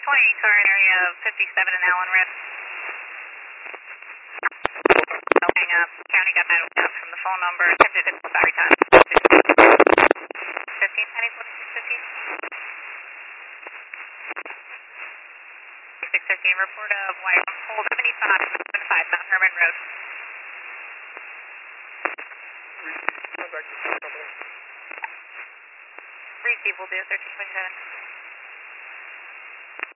car in area of 57 and Allen Rift. No hang up. County got 911 from the phone number. Attempted at the battery time. 15 Penny 15. 613, report of white on hold 75 Mount Herman Road. Receive will do 1327.